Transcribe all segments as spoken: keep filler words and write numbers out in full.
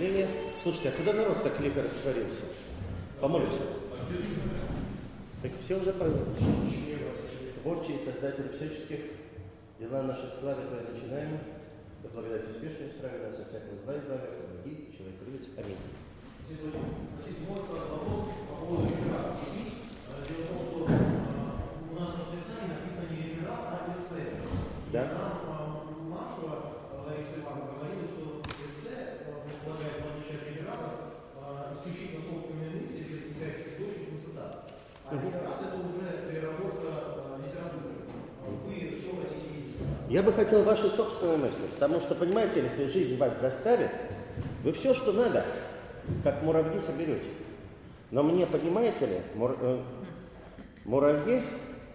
размышления. Слушайте, а куда народ так лихо растворился? Помолимся. Так все уже поняли. Творчие создатели всяческих дела наших славы Твоей начинаем. Да благодать успешно исправим нас от всякого зла и благо, помоги, человек любит. Аминь. Здесь может вопрос по поводу реферата. Дело в том, что у нас в расписании написано не реферат, а эссе. Да? Нам Машева Лариса Ивановна говорила, что эссе предполагает, в отличие от реферата, исключительно собственные мысли, без всяких источников и цитат. А реферат это уже переработка литературы. Вы что хотите видеть? Я бы хотел ваши собственные мысли, потому что, понимаете, если жизнь вас заставит, вы все, что надо, как муравьи соберете. Но мне, понимаете ли, мур, э, муравьи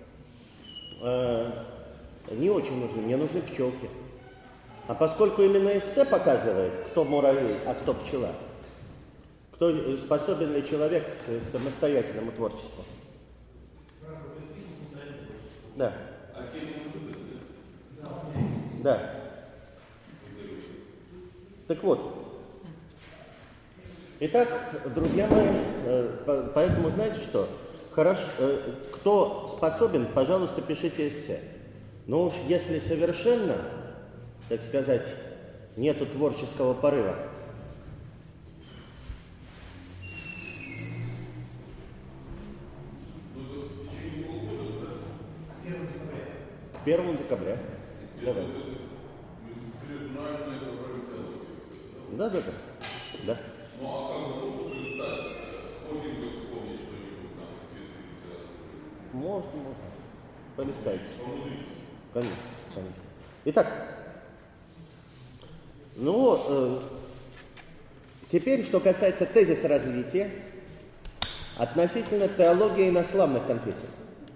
э, не очень нужны, мне нужны пчелки. А поскольку именно эссе показывает, кто муравей, а кто пчела, кто способен ли человек к самостоятельному творчеству. Да. Да. Так вот. Итак, друзья мои, поэтому знаете что? Хорошо, кто способен, пожалуйста, пишите эссе. Но уж если совершенно, так сказать, нету творческого порыва, к первому декабря. Давай. Да, да, да. Да. Ну а как бы можно представить, Хокинга вспомнить что-нибудь там из светской литературы? Можно, можно. Полистайте. Конечно, конечно. Итак, ну, э, теперь, что касается тезиса развития относительно теологии инославных конфессий.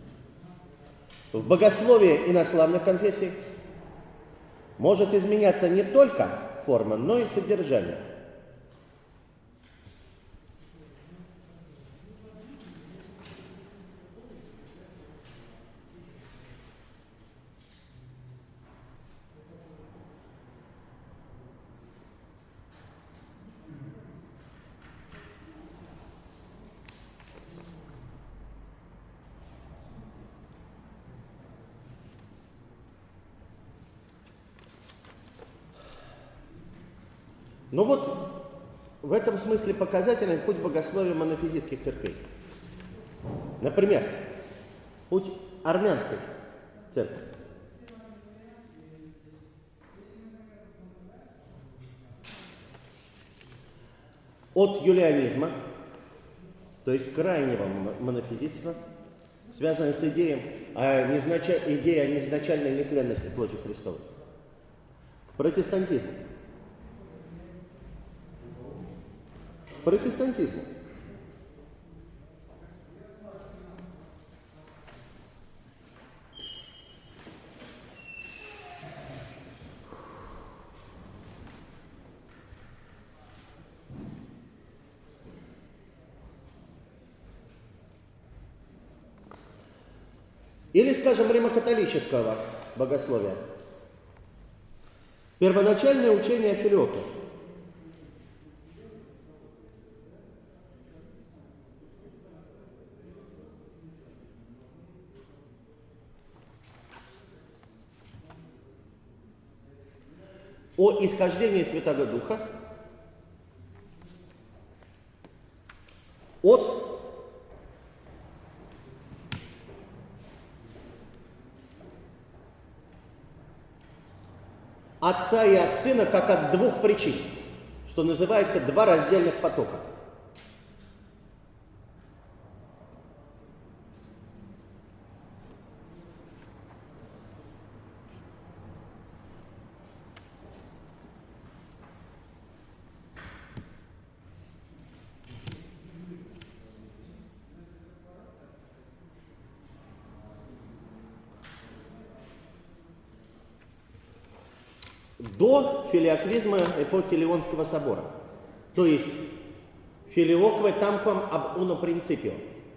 В богословии инославных конфессий может изменяться не только форма, но и содержание. Ну вот, в этом смысле показательный путь богословия монофизитских церквей. Например, путь армянской церкви. От юлианизма, то есть крайнего монофизитства, связанного с идеей о, незнач... идеей о неизначальной нетленности плоти Христовой, к протестантизму. Протестантизму. Или, скажем, римокатолического богословия. Первоначальное учение о филиоке. О исхождении Святого Духа от Отца и от Сына как от двух причин, что называется два раздельных потока. До филиоклизма эпохи Леонского собора, то есть филиокве тамквам аб уно принципио,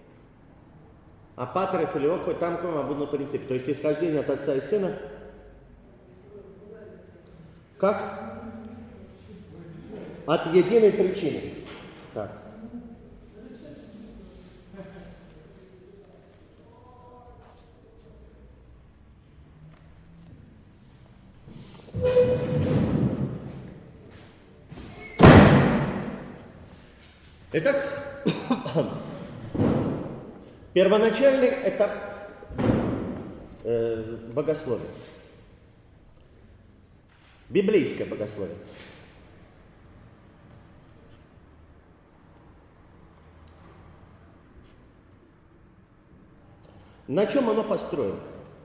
а патере филиокве тамквам аб уно принципио, то есть исхождение от Отца и Сына, как от единой причины. Так. Итак, первоначальный этап э, богословия. Библейское богословие. На чем оно построено?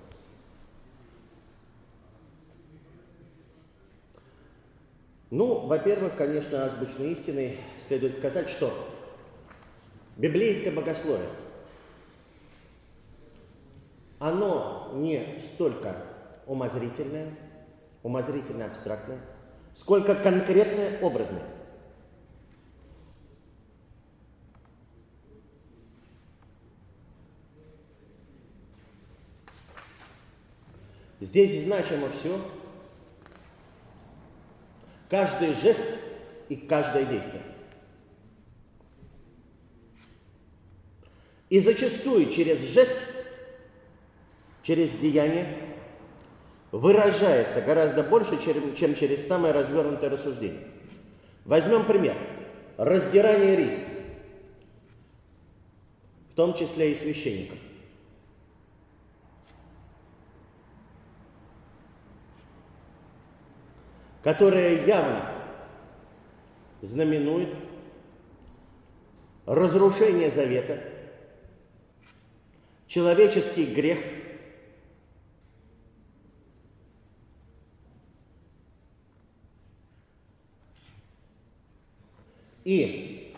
Ну, во-первых, конечно, азбучной истиной следует сказать, что библейское богословие, оно не столько умозрительное, умозрительно-абстрактное, сколько конкретное, образное. Здесь значимо все, каждый жест и каждое действие. И зачастую через жест, через деяние выражается гораздо больше, чем через самое развернутое рассуждение. Возьмем пример. Раздирание риса, в том числе и священников. Которое явно знаменует разрушение завета, человеческий грех и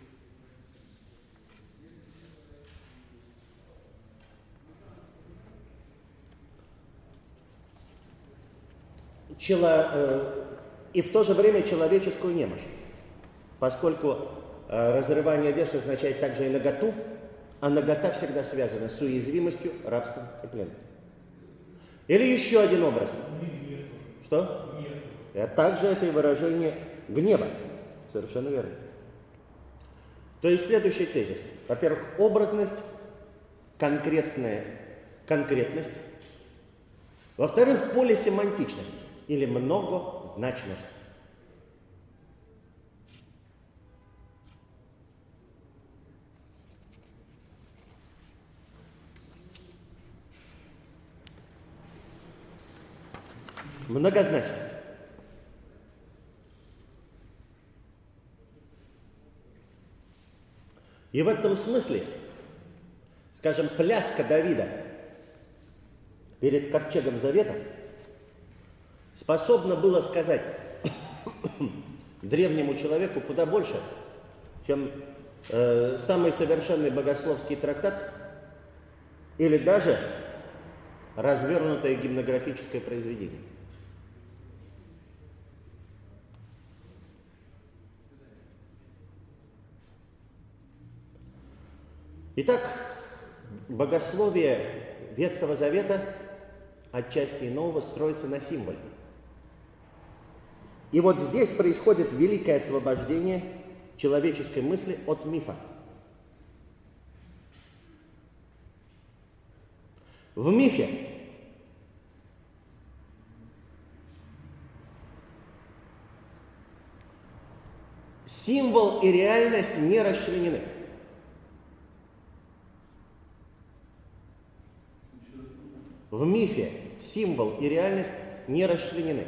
чело, э, и в то же время человеческую немощь, поскольку э, разрывание одежды означает также и наготу, а нагота всегда связана с уязвимостью, рабством и пленом. Или еще один образ. Что? А также это и выражение гнева. Совершенно верно. То есть следующий тезис. Во-первых, образность, конкретная конкретность. Во-вторых, полисемантичность или многозначность. Многозначность. И в этом смысле, скажем, пляска Давида перед ковчегом Завета способна была сказать древнему человеку куда больше, чем э, самый совершенный богословский трактат или даже развернутое гимнографическое произведение. Итак, богословие Ветхого Завета, отчасти и Нового, строится на символе. И вот здесь происходит великое освобождение человеческой мысли от мифа. В мифе символ и реальность не расчленены. В мифе символ и реальность не расчленены.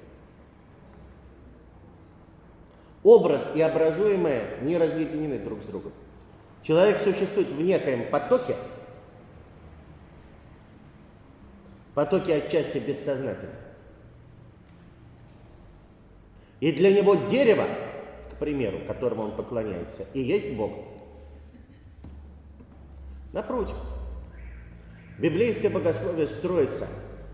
Образ и образуемое не разъединены друг с другом. Человек существует в некоем потоке, потоке отчасти бессознательном. И для него дерево, к примеру, которому он поклоняется, и есть Бог. Напротив, библейское богословие строится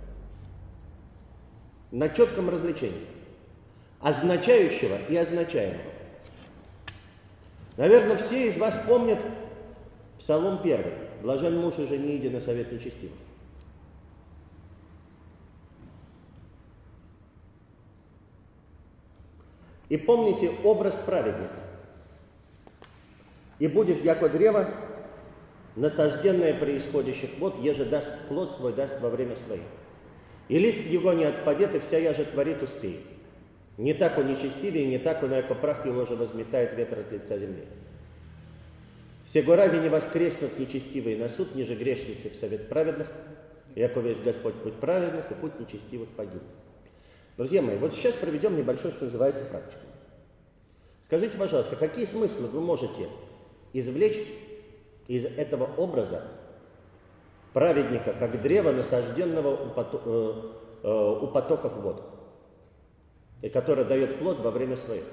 на четком различении означающего и означаемого. Наверное, все из вас помнят Псалом первый. Блажен муж и жени, иди на совет нечестивых. И помните образ праведника. И будет яко древо, насажденное при исходящих вод, еже даст плод свой, даст во время своих. И лист его не отпадет, и вся яже творит успеет. Не так он нечестивее, не так он, яко прах его же возметает ветер от лица земли. Сего ради не воскреснут нечестивые на суд, ниже грешницы в совет праведных, яко весь Господь путь праведных, и путь нечестивых погиб. Друзья мои, вот сейчас проведем небольшой, что называется, практику. Скажите, пожалуйста, какие смыслы вы можете извлечь из этого образа праведника, как древо, насажденного у, пото- э, э, у потоков вод, и которое дает плод во время своих?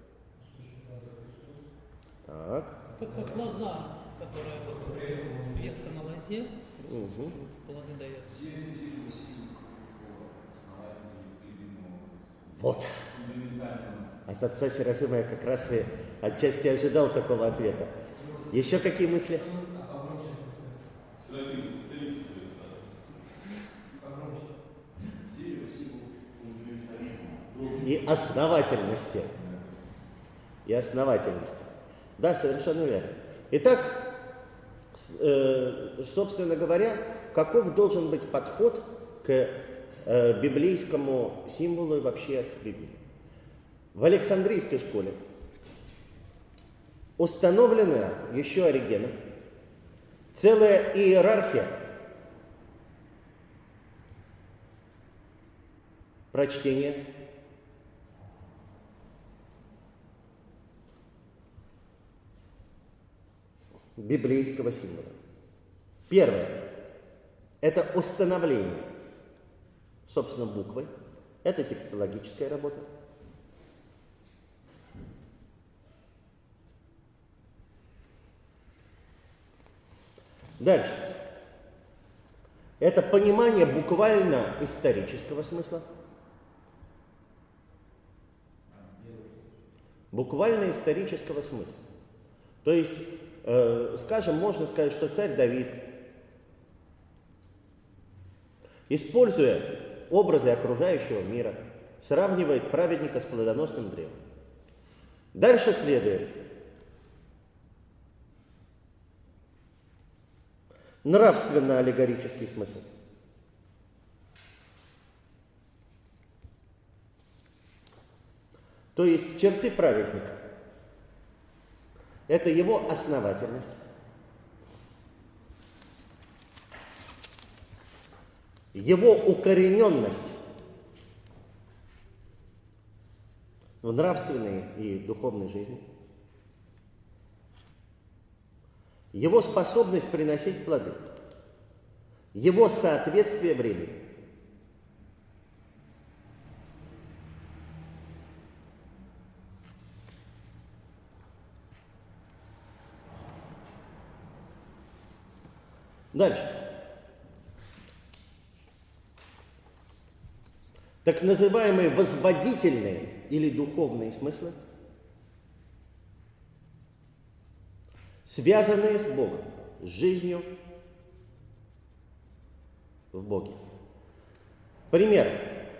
Так. Как, как лоза, которая вот ветка на лозе, просто Угу. вот плоды дает. Вот. От отца Серафима я как раз и отчасти ожидал такого ответа. Еще какие мысли? Серафим, повторите свою статью. И основательности. И основательности. Да, совершенно верно. Итак, э, собственно говоря, каков должен быть подход к э, библейскому символу и вообще к Библии? В Александрийской школе установлена еще Оригеном целая иерархия прочтения библейского символа. Первое – это установление, собственно, буквы. Это текстологическая работа. Дальше. Это понимание буквально исторического смысла. Буквально исторического смысла. То есть, э, скажем, можно сказать, что царь Давид, используя образы окружающего мира, сравнивает праведника с плодоносным древом. Дальше следует нравственно-аллегорический смысл. То есть черты праведника – это его основательность, его укорененность в нравственной и духовной жизни, его способность приносить плоды, его соответствие времени. Дальше. Так называемые возводительные или духовные смыслы, связанные с Богом, с жизнью в Боге. Пример.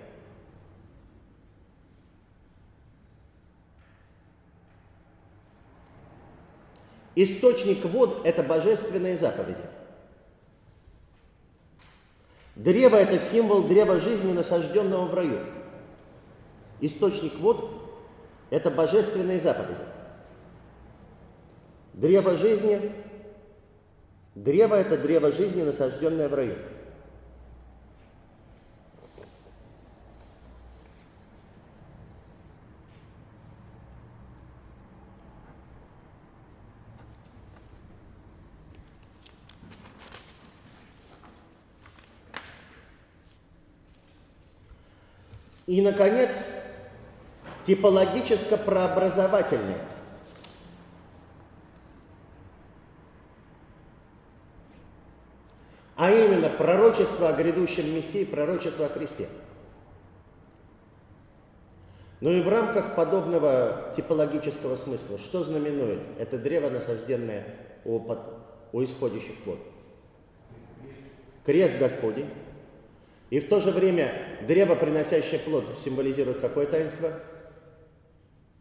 Источник вод – это божественные заповеди. Древо – это символ древа жизни, насажденного в раю. Источник вод – это божественные заповеди. Древо жизни, древо – это древо жизни, насажденное в раю. И, наконец, типологическо-прообразовательное. А именно пророчество о грядущем Мессии, пророчество о Христе. Ну и в рамках подобного типологического смысла, что знаменует это древо, насажденное у, под, у исходящих вод? Крест Господень. И в то же время древо, приносящее плод, символизирует какое таинство?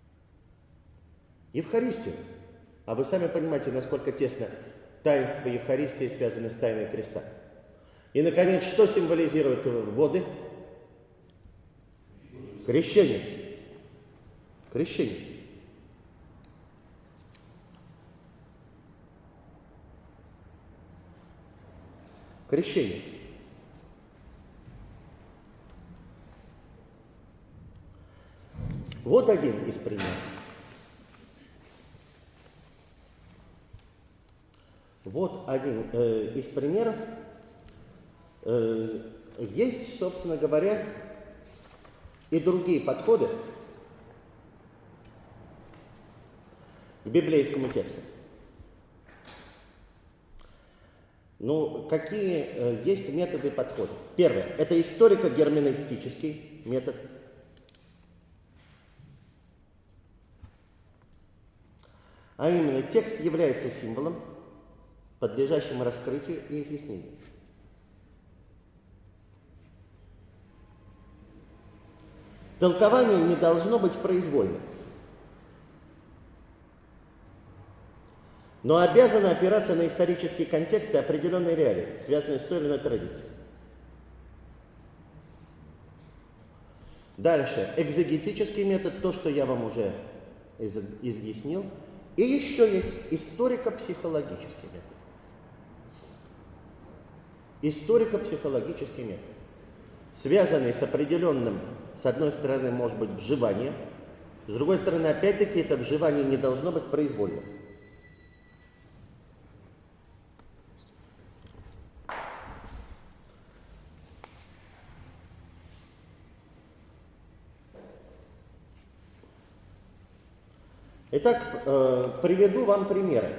Евхаристию. А вы сами понимаете, насколько тесно таинство Евхаристии связано с тайной креста. И, наконец, что символизируют воды? Крещение. Крещение. Крещение. Вот один из примеров. Вот один э, из примеров. Э, есть, собственно говоря, и другие подходы к библейскому тексту. Ну, какие э, есть методы подхода? Первое. Это историко-герменевтический метод. А именно, текст является символом, подлежащим раскрытию и изъяснению. Толкование не должно быть произвольным, но обязано опираться на исторические контексты определенной реалии, связанные с той или иной традицией. Дальше. Экзегетический метод, то, что я вам уже из- изъяснил. И еще есть историко-психологический метод. Историко-психологический метод, связанный с определенным, с одной стороны, может быть, вживанием, с другой стороны, опять-таки, это вживание не должно быть произвольным. Итак, э, приведу вам примеры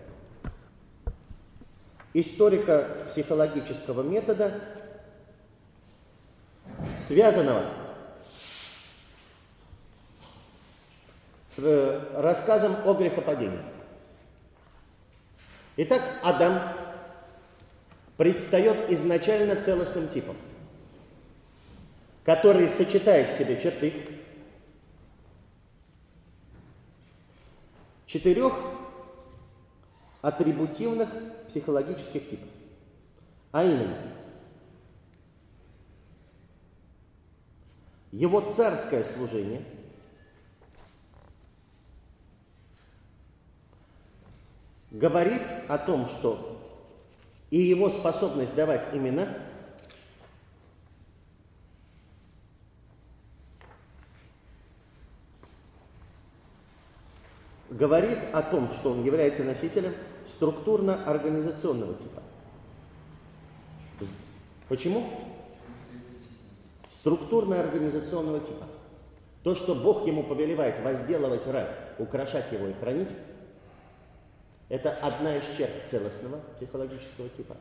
историко-психологического метода, связанного с э, рассказом о грехопадении. Итак, Адам предстает изначально целостным типом, который сочетает в себе черты четырех атрибутивных психологических типов. А именно, его царское служение, говорит о том, что и его способность давать имена говорит о том, что он является носителем структурно-организационного типа. Почему? Структурно-организационного типа. То, что Бог ему повелевает возделывать рай, украшать его и хранить, это одна из черт целостного психологического типа.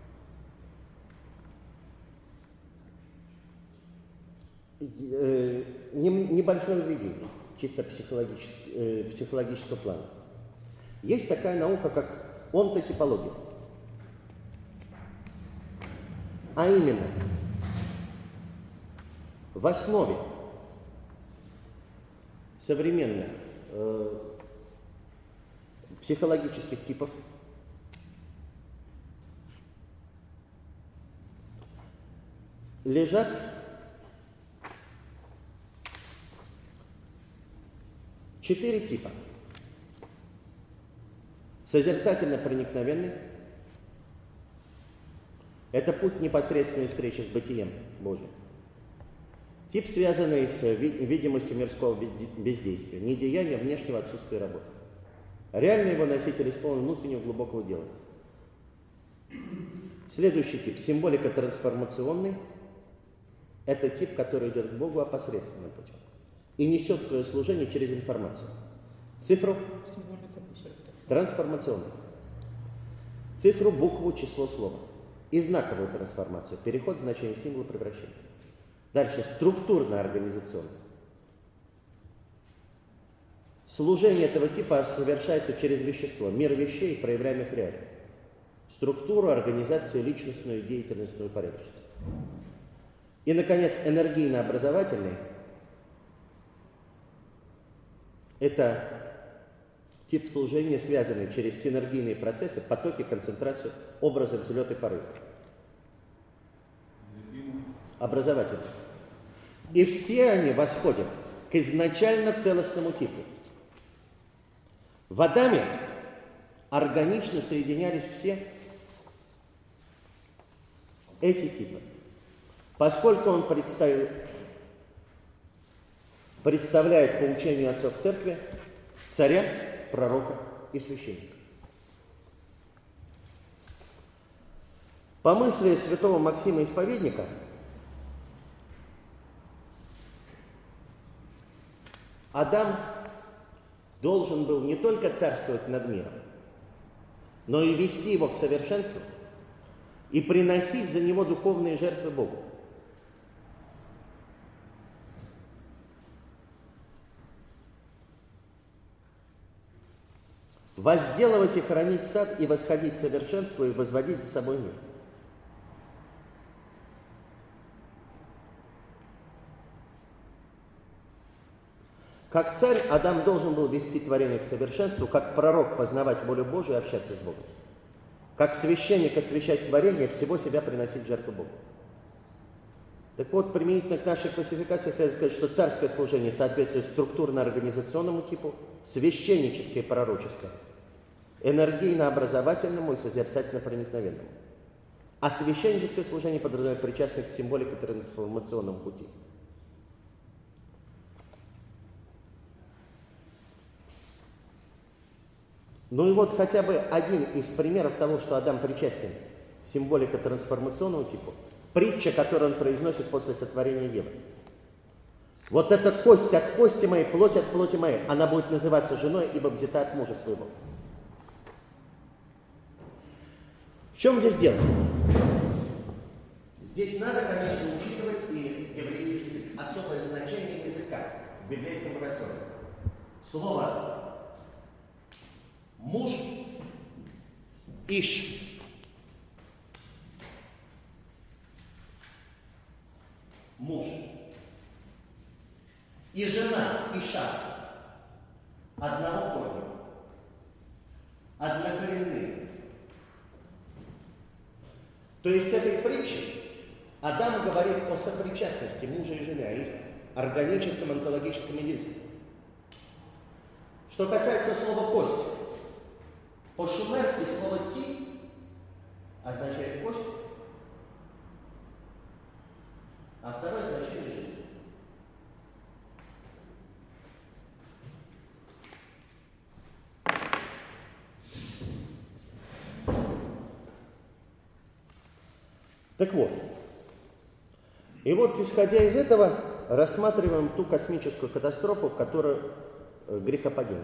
Небольшое введение, чисто психологического, психологического плана. Есть такая наука, как онтотипология. А именно, в основе современных э, психологических типов лежат четыре типа. Созерцательно-проникновенный – это путь непосредственной встречи с бытием Божьим. Тип, связанный с видимостью мирского бездействия, недеяния, внешнего отсутствия работы. Реально его носитель исполнен внутреннего глубокого дела. Следующий тип – символика трансформационный. Это тип, который идет к Богу опосредственным путем и несет свое служение через информацию. Цифру – трансформационный. Цифру, букву, число, слово. И знаковую трансформацию. Переход значения символа, превращения. Дальше структурно-организационный. Служение этого типа совершается через вещество, мир вещей, проявляемых реалий. Структуру, организацию, личностную, деятельностную порядочность. И, наконец, энергийно-образовательный – это Тип служения, связанный через синергийные процессы, потоки, концентрацию, образы, взлет и порыв. Образовательный. И все они восходят к изначально целостному типу. В Адаме органично соединялись все эти типы. Поскольку он представил, представляет по учению отцов церкви царя, пророка и священника. По мысли святого Максима Исповедника, Адам должен был не только царствовать над миром, но и вести его к совершенству и приносить за него духовные жертвы Богу. Возделывать и хранить сад, и восходить к совершенству, и возводить за собой мир. Как царь, Адам должен был вести творение к совершенству, как пророк познавать волю Божию и общаться с Богом. Как священник освящать творение, всего себя приносить в жертву Богу. Так вот, применительно к нашей классификации следует сказать, что царское служение соответствует структурно-организационному типу, священническое и пророческое, энергийно-образовательному и созерцательно-проникновенному. А священническое служение подразумевает причастность к символике трансформационному пути. Ну и вот хотя бы один из примеров того, что Адам причастен, символика трансформационного типа, притча, которую он произносит после сотворения Евы. Вот эта кость от кости моей, плоть от плоти моей, она будет называться женой, ибо взята от мужа своего. В чем здесь дело? Здесь надо, конечно, учитывать и еврейский язык, особое значение языка в библейском богословии. Слово муж, иш. Муж. И жена, иша. Одного корня. Однокоренные. То есть в этой притче Адам говорит о сопричастности мужа и жены, о их органическом, онтологическом единстве. Что касается слова «кость», по-шумерски слово «ти» означает «кость», а второе значение «жизнь». Так вот, и вот, исходя из этого, рассматриваем ту космическую катастрофу, в которой грехопадение.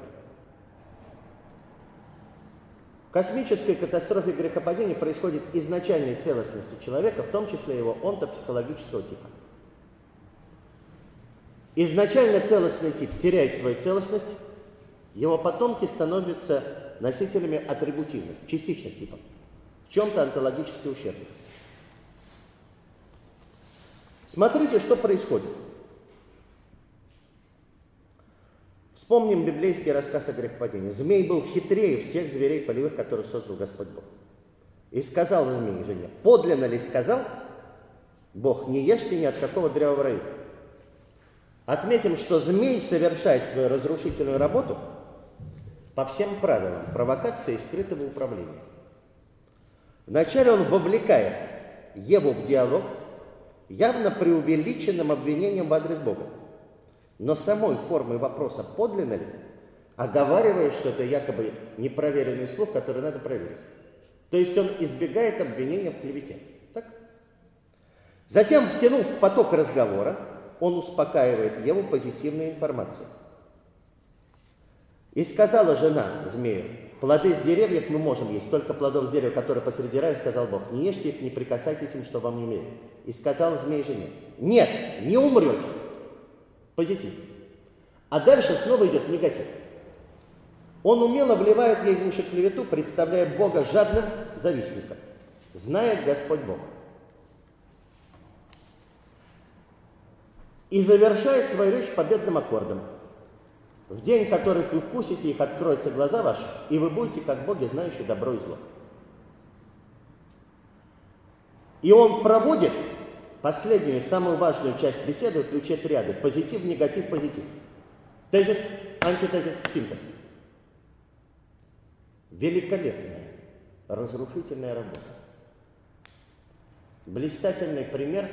В космической катастрофе грехопадения происходит изначальной целостности человека, в том числе его онтопсихологического типа. Изначально целостный тип теряет свою целостность, его потомки становятся носителями атрибутивных, частичных типов, в чем-то онтологически ущербных. Смотрите, что происходит. Вспомним библейский рассказ о грехопадении. Змей был хитрее всех зверей полевых, которых создал Господь Бог. И сказал змей жене: подлинно ли сказал Бог, не ешьте ни от какого древа в раю? Отметим, что змей совершает свою разрушительную работу по всем правилам провокации и скрытого управления. Вначале он вовлекает Еву в диалог, явно преувеличенным обвинением в адрес Бога. Но самой формой вопроса «подлинно ли?» оговаривая, что это якобы непроверенный слух, который надо проверить. То есть он избегает обвинения в клевете. Так? Затем, втянув в поток разговора, он успокаивает Еву позитивной информацией. И сказала жена змею: плоды с деревьев мы можем есть, только плодов с дерева, которые посреди рая, сказал Бог, не ешьте их, не прикасайтесь им, что вам не умеет. И сказал змей жене: нет, не умрете. Позитив. А дальше снова идет негатив. Он умело вливает ей в уши клевету, представляя Бога жадным завистником. Знает Господь Бог. И завершает свою речь победным аккордом. В день, который вы вкусите их, откроются глаза ваши, и вы будете, как боги, знающие добро и зло. И он проводит последнюю, самую важную часть беседы в ключе триады. Позитив, негатив, позитив. Тезис, антитезис, синтез. Великолепная, разрушительная работа. Блистательный пример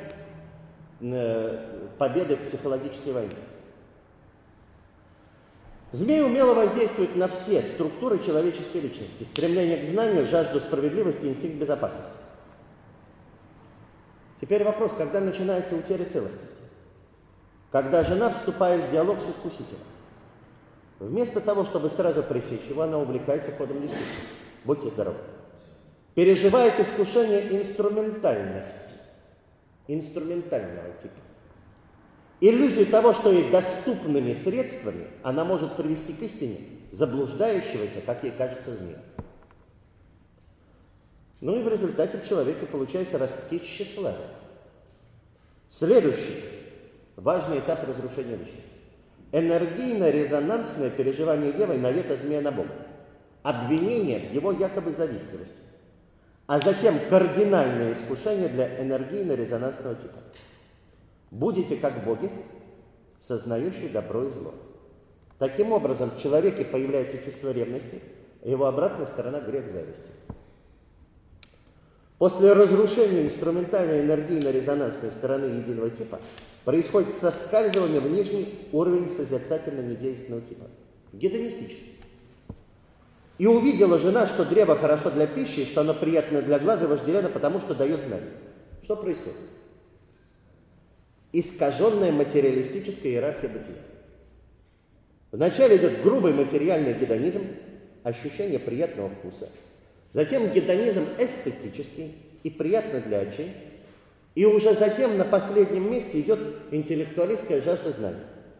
победы в психологической войне. Змей умело воздействует на все структуры человеческой личности. Стремление к знанию, жажду справедливости, инстинкт безопасности. Теперь вопрос, когда начинается утеря целостности? Когда жена вступает в диалог с искусителем. Вместо того, чтобы сразу пресечь его, она увлекается ходом действительности. Будьте здоровы. Переживает искушение инструментальности. Инструментального типа. Иллюзию того, что ей доступными средствами она может привести к истине заблуждающегося, как ей кажется, змея. Ну и в результате в человеке получается ростки тщеславия. Следующий важный этап разрушения личности. Энергийно-резонансное переживание Евой навета змея на Бога. Обвинение в его якобы завистливости. А затем кардинальное искушение для энергийно-резонансного типа. Будете как боги, сознающие добро и зло. Таким образом, в человеке появляется чувство ревности, а его обратная сторона – грех зависти. После разрушения инструментальной энергийно-резонансной стороны единого типа происходит соскальзывание в нижний уровень созерцательно-недейственного типа, гедонистический. И увидела жена, что древо хорошо для пищи, и что оно приятно для глаза и вожделенно, потому что дает знания. Что происходит? Искаженная материалистическая иерархия бытия. Вначале идет грубый материальный гедонизм, ощущение приятного вкуса. Затем гедонизм эстетический и приятно для очей. И уже затем на последнем месте идет интеллектуалистская жажда знаний.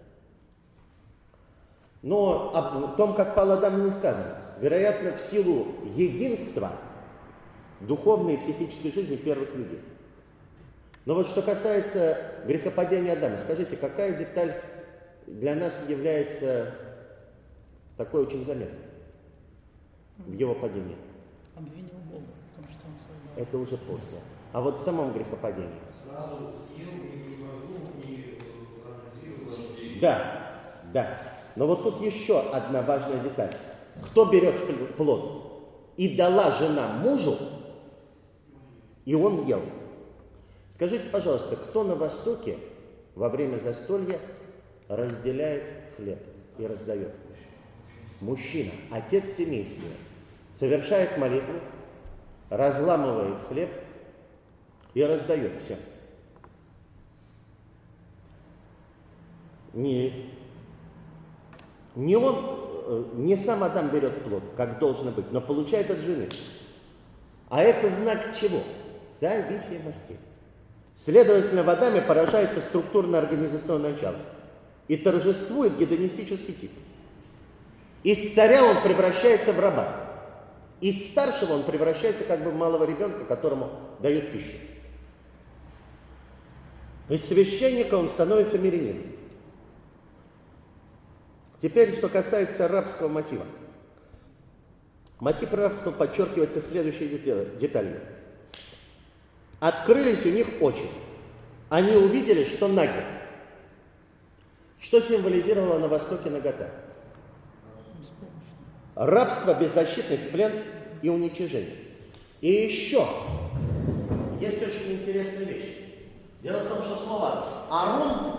Но о том, как пал Адам, не сказано. Вероятно, в силу единства духовной и психической жизни первых людей. Но вот что касается грехопадения Адама, скажите, какая деталь для нас является такой очень заметной в его падении? Обвинил Бога в том, что он создал. Это уже после. А вот в самом грехопадении. Сразу съел, не мозгу, не анализировал. Да, да. Но вот тут еще одна важная деталь. Кто берет плод? И дала жена мужу, и он ел. Скажите, пожалуйста, кто на Востоке во время застолья разделяет хлеб и раздает? Мужчина, отец семейства, совершает молитву, разламывает хлеб и раздает всем. Не, не он, не сам Адам берет плод, как должно быть, но получает от жены. А это знак чего? Зависимости. Следовательно, в Адаме поражается структурно-организационное начало и торжествует гедонистический тип. Из царя он превращается в раба. Из старшего он превращается как бы в малого ребенка, которому дают пищу. Из священника он становится мирянином. Теперь, что касается рабского мотива. Мотив рабства подчеркивается следующей деталью. Открылись у них очи. Они увидели, что наги. Что символизировало на Востоке нагота? Рабство, беззащитность, плен и уничижение. И еще есть очень интересная вещь. Дело в том, что слово «Арун»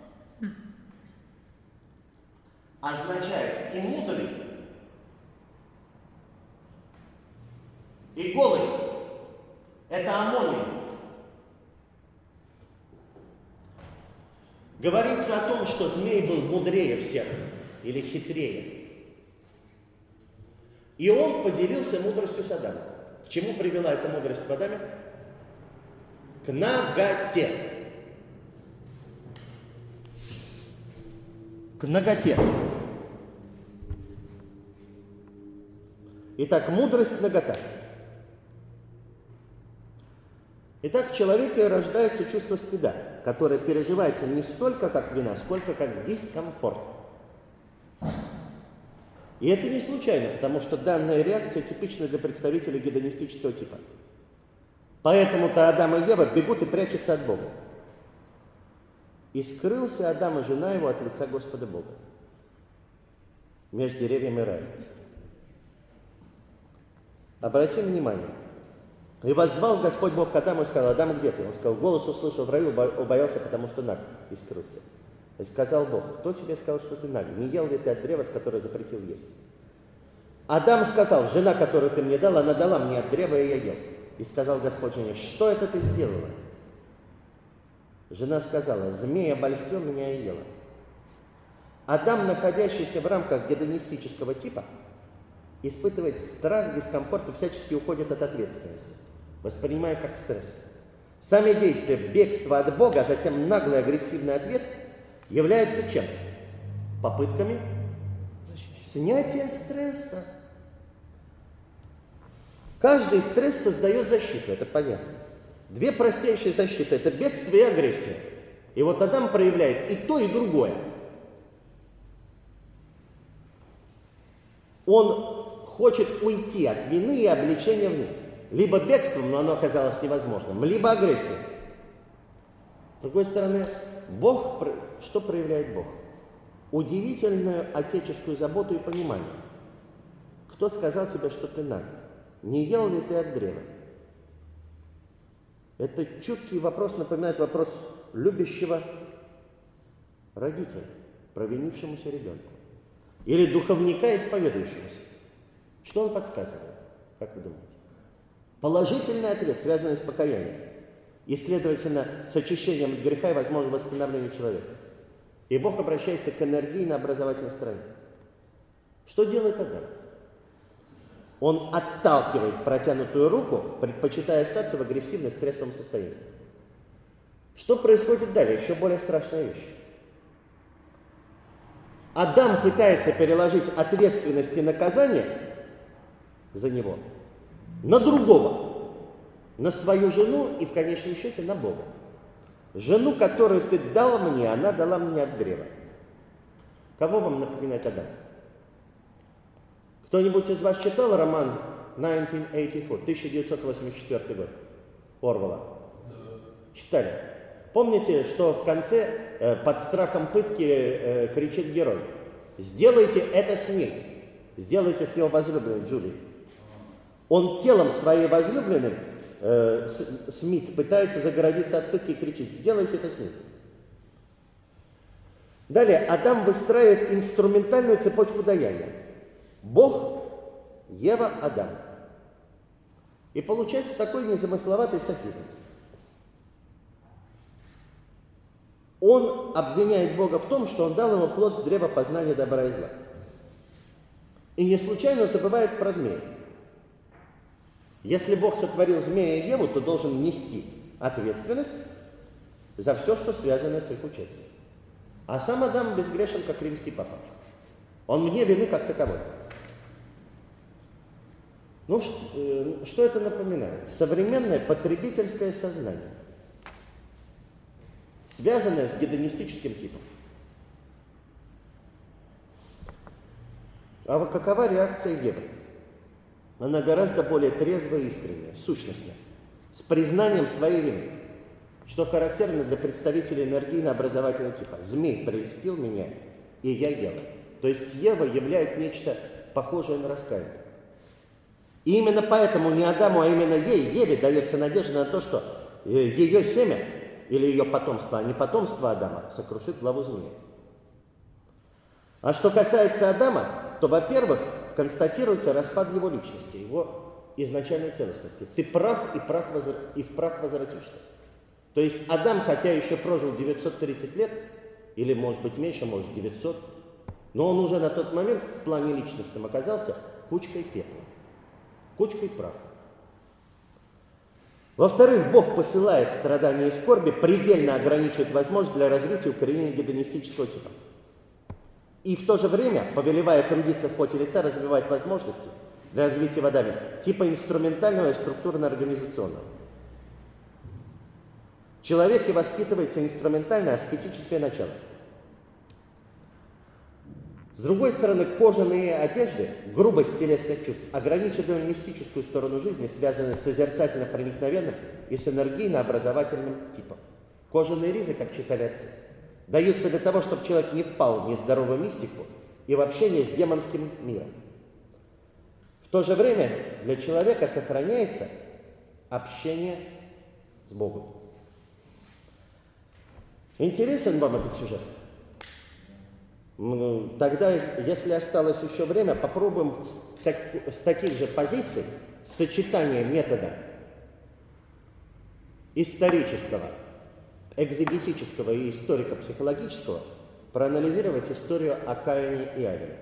означает и мудрый, и голый. Это амоним. Говорится о том, что змей был мудрее всех или хитрее. И он поделился мудростью с Адамом. К чему привела эта мудрость в Адаме? К наготе. К наготе. Итак, мудрость, нагота. Итак, в человеке рождается чувство стыда, которое переживается не столько как вина, сколько как дискомфорт. И это не случайно, потому что данная реакция типична для представителей гедонистического типа. Поэтому-то Адам и Ева бегут и прячутся от Бога. И скрылся Адам и жена его от лица Господа Бога между деревьями рая. Обратим внимание. И воззвал Господь Бог к Адаму и сказал: Адам, где ты? Он сказал: голос услышал в раю, убоялся, потому что наг, и скрылся. И сказал Бог: кто тебе сказал, что ты наг? Не ел ли ты от древа, с которого запретил есть? Адам сказал: жена, которую ты мне дал, она дала мне от древа, и я ел. И сказал Господь жене: что это ты сделала? Жена сказала: змей обольстил меня и ела. Адам, находящийся в рамках гедонистического типа, испытывает страх, дискомфорт и всячески уходит от ответственности, воспринимая как стресс. Сами действия бегства от Бога, а затем наглый агрессивный ответ являются чем? Попытками снятия стресса. Каждый стресс создает защиту, это понятно. Две простейшие защиты – это бегство и агрессия. И вот Адам проявляет и то, и другое. Он хочет уйти от вины и обличения в ней. Либо бегством, но оно оказалось невозможным, либо агрессией. С другой стороны, Бог, что проявляет Бог? Удивительную отеческую заботу и понимание. Кто сказал тебе, что ты наг? Не ел ли ты от древа? Это чуткий вопрос напоминает вопрос любящего родителя, провинившемуся ребенку. Или духовника, исповедующегося. Что он подсказывает? Как вы думаете? Положительный ответ, связанный с покаянием. И, следовательно, с очищением от греха и возможным восстановлением человека. И Бог обращается к энергии на образовательной стороне. Что делает Адам? Он отталкивает протянутую руку, предпочитая остаться в агрессивном стрессовом состоянии. Что происходит далее? Еще более страшная вещь. Адам пытается переложить ответственность и наказание за него на другого, на свою жену и в конечном счете на Бога. Жену, которую ты дал мне, она дала мне от древа. Кого вам напоминает Адам? Кто-нибудь из вас читал роман тысяча девятьсот восемьдесят четвёртый год Орвелла? Читали? Помните, что в конце э, под страхом пытки э, кричит герой: сделайте это с ней, сделайте с его возлюбленной Джули. Он телом своей возлюбленной, э, Смит, пытается загородиться от пытки и кричит: сделайте это с ней. Далее Адам выстраивает инструментальную цепочку даяния. Бог, Ева, Адам. И получается такой незамысловатый софизм. Он обвиняет Бога в том, что он дал ему плод с древа познания добра и зла. И не случайно забывает про змея. Если Бог сотворил змея и Еву, то должен нести ответственность за все, что связано с их участием. А сам Адам безгрешен, как римский папа. Он вне вины как таковой. Ну, что, что это напоминает? Современное потребительское сознание, связанное с гедонистическим типом. А вот какова реакция Евы? Она гораздо более трезвая и искренняя, сущностная, с признанием своей вины, что характерно для представителей энергийно-образовательного типа. Змей прельстил меня, и я ела. То есть Ева являет нечто похожее на раскаяние. И именно поэтому не Адаму, а именно ей, Еве, дается надежда на то, что ее семя или ее потомство, а не потомство Адама, сокрушит главу змеи. А что касается Адама, то, во-первых, констатируется распад его личности, его изначальной целостности. Ты прах и, прах возра... и в прах возвратишься. То есть Адам, хотя еще прожил девятьсот тридцать лет, или может быть меньше, может девятьсот, но он уже на тот момент в плане личностном оказался кучкой пепла, кучкой праха. Во-вторых, Бог посылает страдания и скорби, предельно ограничивает возможность для развития укоренения гедонистического типа. И в то же время, повелевая трудиться в поте лица, развивает возможности для развития в Адаме типа инструментального и структурно-организационного. В человеке воспитывается инструментальное аскетическое начало. С другой стороны, кожаные одежды, грубость телесных чувств, ограниченную мистическую сторону жизни, связанную с созерцательно-проникновенным и с энергийно-образовательным типом. Кожаные ризы, как читали отцы, даются для того, чтобы человек не впал в нездоровую мистику и в общение с демонским миром. В то же время для человека сохраняется общение с Богом. Интересен вам этот сюжет? Тогда, если осталось еще время, попробуем с, так, с таких же позиций сочетание метода исторического, экзегетического и историко-психологического проанализировать историю о Каине и Авеле.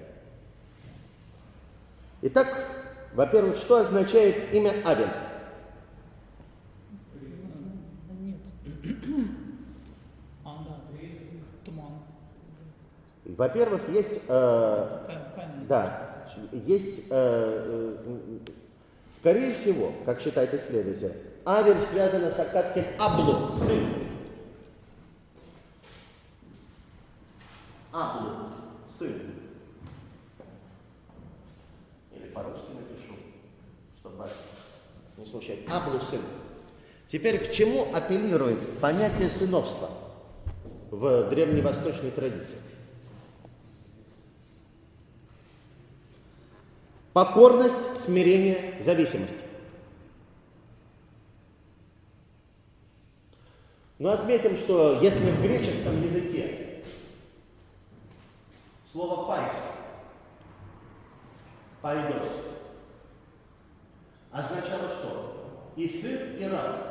Итак, во-первых, что означает имя Авель? Нет. А, да, туман. Во-первых, есть, э, Камень. да, есть, э, э, скорее всего, как считает исследователь, Авель связана с аккадским Аблу, сын. Аблу, сын. Или по-русски напишу, чтобы вас не смущать. Аблу, сын. Теперь к чему апеллирует понятие сыновства в древневосточной традиции? Покорность, смирение, зависимость. Но отметим, что если в греческом языке слово «пайс», «пайдос» означало что? И сын, и раб.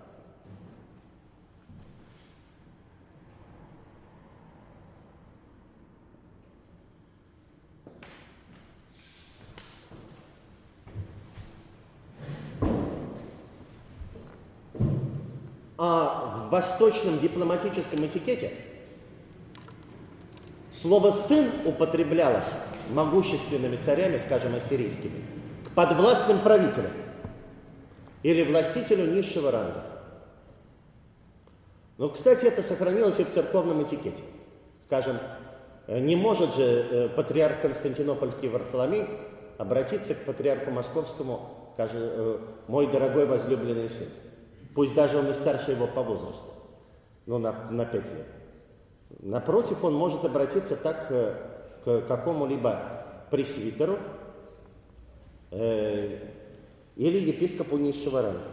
А в восточном дипломатическом этикете слово «сын» употреблялось могущественными царями, скажем, ассирийскими, к подвластным правителям или властителю низшего ранга. Но, кстати, это сохранилось и в церковном этикете. Скажем, не может же патриарх Константинопольский Варфоломей обратиться к патриарху Московскому, скажем, «мой дорогой возлюбленный сын». Пусть даже он и старше его по возрасту, ну, на, на пять лет. Напротив, он может обратиться так к, к какому-либо пресвитеру э, или епископу низшего ранга.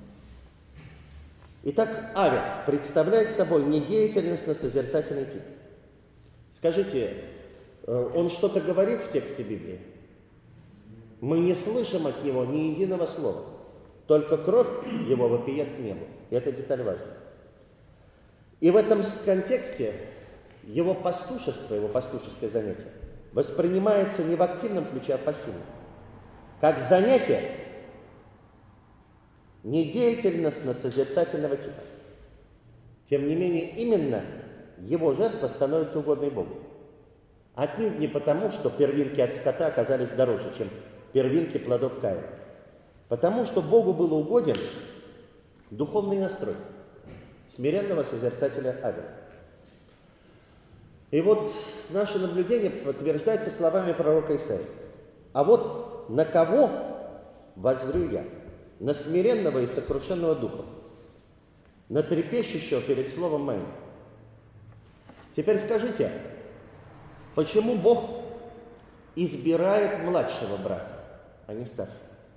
Итак, Авель представляет собой недеятельностно-созерцательный тип. Скажите, э, он что-то говорит в тексте Библии? Мы не слышим от него ни единого слова. Только кровь его вопиет к небу. И эта деталь важна. И в этом контексте его пастушество, его пастушеское занятие воспринимается не в активном ключе, а пассивно. Как занятие недеятельностно-созерцательного типа. Тем не менее, именно его жертва становится угодной Богу. Отнюдь не потому, что первинки от скота оказались дороже, чем первинки плодов Каина. Потому что Богу был угоден духовный настрой смиренного созерцателя Авеля. И вот наше наблюдение подтверждается словами пророка Исаии. А вот на кого воззрю я? На смиренного и сокрушенного духом, на трепещущего перед словом моим. Теперь скажите, почему Бог избирает младшего брата, а не старшего?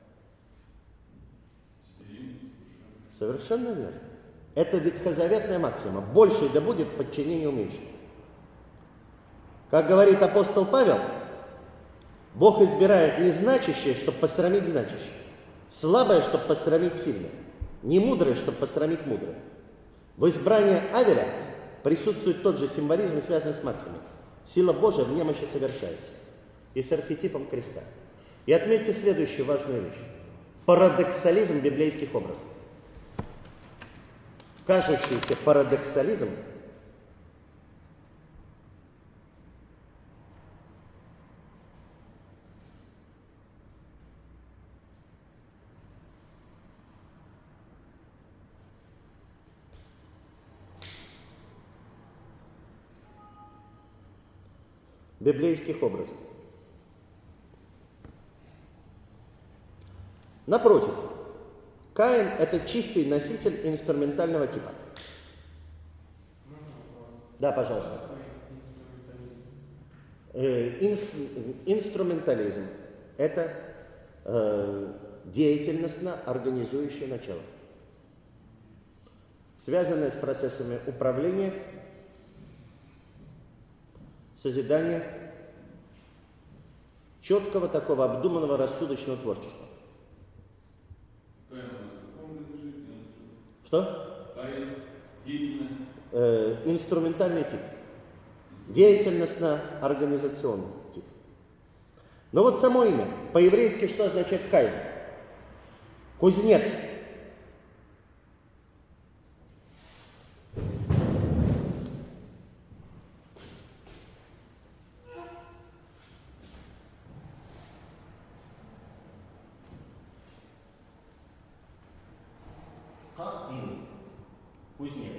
Совершенно верно. Это ветхозаветная максима. Больший да будет подчинению меньшему. Как говорит апостол Павел, Бог избирает незначащее, чтобы посрамить значащее. Слабое, чтобы посрамить сильное. Немудрое, чтобы посрамить мудрое. В избрании Авеля присутствует тот же символизм, связанный с максимой. Сила Божия в немощи совершается. И с архетипом креста. И отметьте следующую важную вещь. Парадоксализм библейских образов. Кажущийся парадоксализм библейских образов. Напротив, Каин – это чистый носитель инструментального типа. Да, пожалуйста. Э, инс, инструментализм – это э, деятельностно-организующее начало, связанное с процессами управления, созидания, четкого такого обдуманного рассудочного творчества. Каин у нас в каком году жив? Что? Каин деятельный. Э, инструментальный тип. Деятельностно-организационный тип. Но вот само имя. По-еврейски что означает Каин? Кузнец. Каин. Кузнец.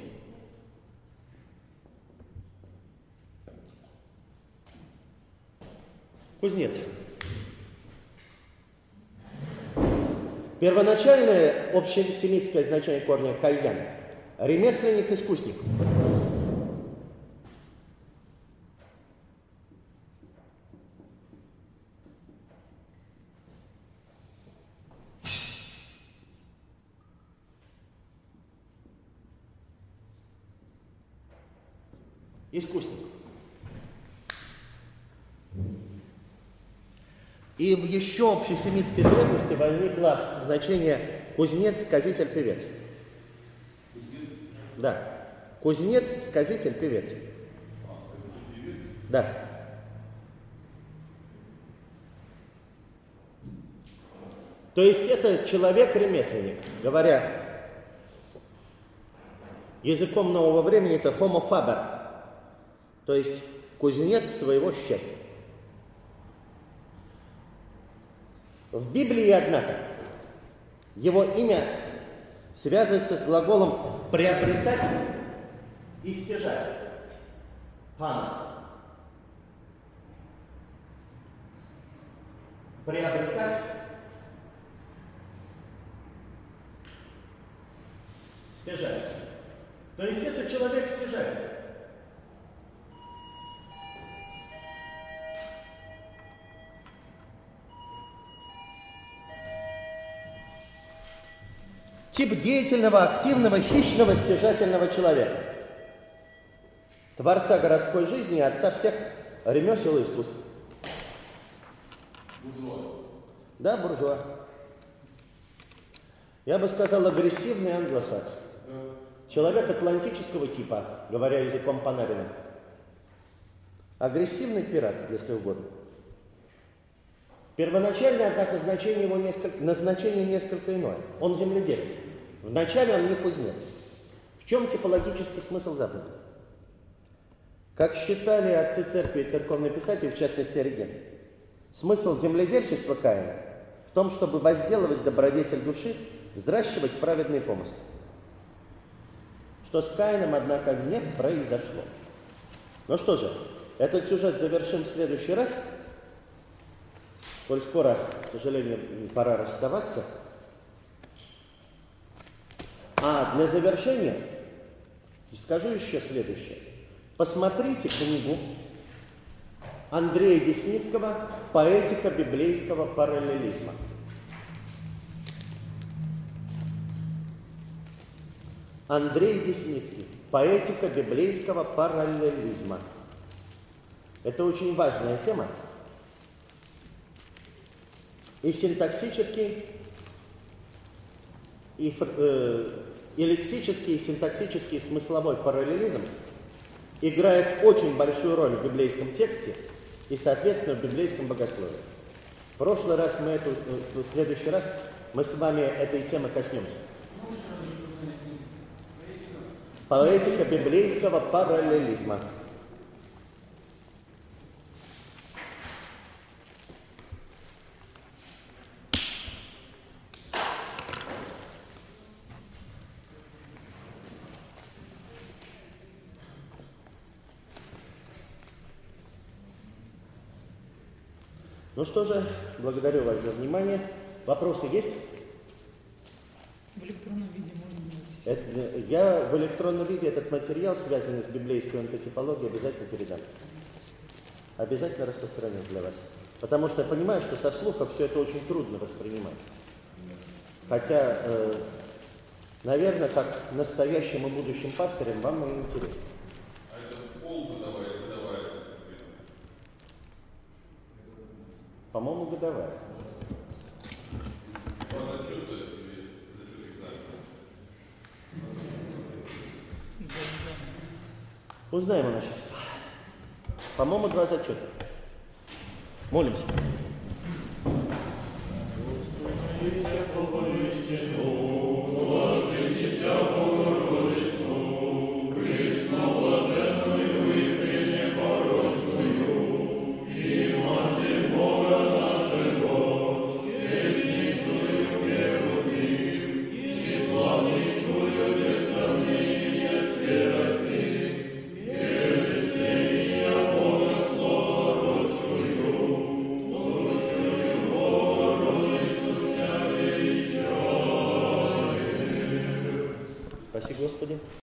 Кузнец. Первоначальное общесемитское значение корня кайян – ремесленник-искусник. Искусник. И в еще общесемитской древности возникло значение кузнец, сказитель, певец. Кузнец? Да. Кузнец, сказитель, певец. А, сказитель, певец? Да. То есть это человек-ремесленник. Говоря языком нового времени, это homo faber. То есть кузнец своего счастья. В Библии, однако, его имя связывается с глаголом «приобретать» и «стяжать». Пан. Приобретать, стяжать. То есть это человек-стяжатель. Тип деятельного, активного, хищного, стяжательного человека. Творца городской жизни и отца всех ремесел и искусств. Буржуа. Да, буржуа. Я бы сказал, агрессивный англосакс. Да. Человек атлантического типа, говоря языком Панарина. Агрессивный пират, если угодно. Первоначально, однако, значение его несколько, назначение несколько иное. Он земледелец. Вначале он не кузнец. В чем типологический смысл заповеди? Как считали отцы церкви и церковные писатели, в частности Ориген, смысл земледельчества Каина в том, чтобы возделывать добродетель души, взращивать праведные помыслы. Что с Каином, однако, не произошло. Ну что же, этот сюжет завершим в следующий раз. Коль скоро, к сожалению, пора расставаться. А для завершения скажу еще следующее. Посмотрите книгу Андрея Десницкого «Поэтика библейского параллелизма». Андрей Десницкий «Поэтика библейского параллелизма». Это очень важная тема. И синтаксический, и, э, и лексический, и синтаксический, и смысловой параллелизм играет очень большую роль в библейском тексте и, соответственно, в библейском богословии. В прошлый раз мы эту, в следующий раз мы с вами этой темы коснемся. Поэтика библейского параллелизма. Ну что же, благодарю вас за внимание. Вопросы есть? В электронном виде можно вносить. Это, я в электронном виде этот материал, связанный с библейской онтотипологией, обязательно передам. Обязательно распространю для вас. Потому что я понимаю, что со слуха все это очень трудно воспринимать. Хотя, э, наверное, как настоящим и будущим пастырям вам и интересно. А это пол годовая, годовая дисциплина? По-моему, годовая. Два зачета или зачет экзамена? Для экзамена. Узнаем у начальства. По-моему, два зачета. Молимся. Спаси Господи.